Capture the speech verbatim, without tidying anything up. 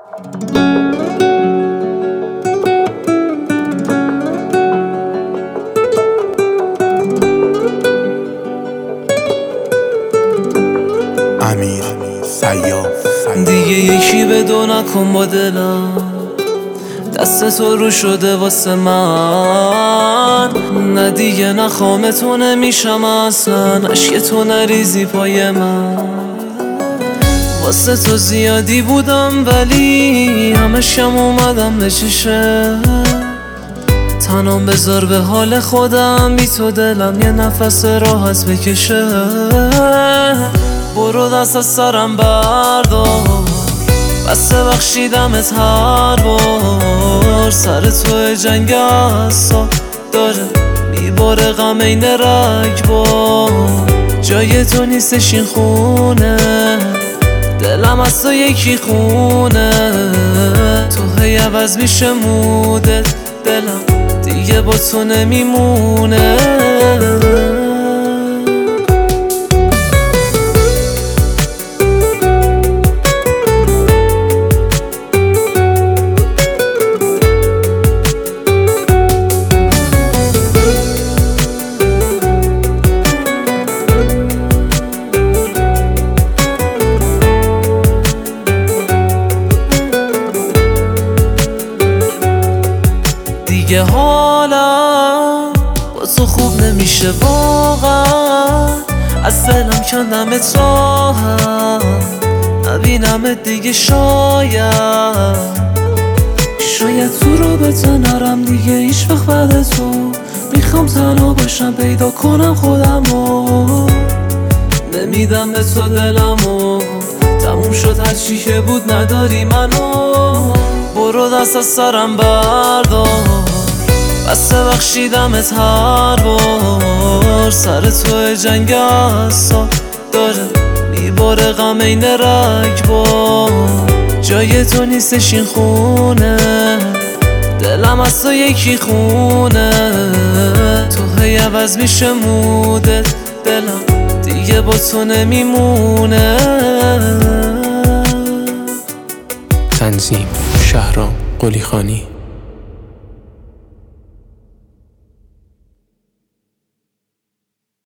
امیر سیاف دیگه یکی به دو نکن با دلم، دست تو رو شده واسه من. نه دیگه نخوام تو نمیشم اصلا، عشق تو نریزی پای من. واسه تو زیادی بودم ولی همشم اومدم به چشه. تنام بذار به حال خودم، بی تو دلم یه نفس راحت بکشه. برو دست از سرم بردار، بسته بخشیدمت هر بار. سر تو جنگ اصلا داره میباره غم این رگبار. جای تو نیستش این خونه، دلم از تو یکی خونه. تو هی عوض میشه مودت، دلم دیگه با تو نمیمونه. دیگه حالم با تو خوب نمیشه واقعا. از دلم کندمت راحت، نبینمت دیگه. شاید شاید تو رابطه نرم دیگه هیچ وقت بعد تو. میخوام تنها باشم، پیدا کنم خودمو. نمیدم به تو دلمو، تموم شد هرچی که بود نداری منو. برو دست از سرم بردار، بسته بخشیدمت هر بار. سر تو جنگ اصلا داره میباره غم این رگبار. جای تو نیستش این خونه، دلم از تو یکی خونه. تو هی عوض میشه مودت، دلم دیگه با تو نمیمونه. تنظیم شهرام قلیخانی.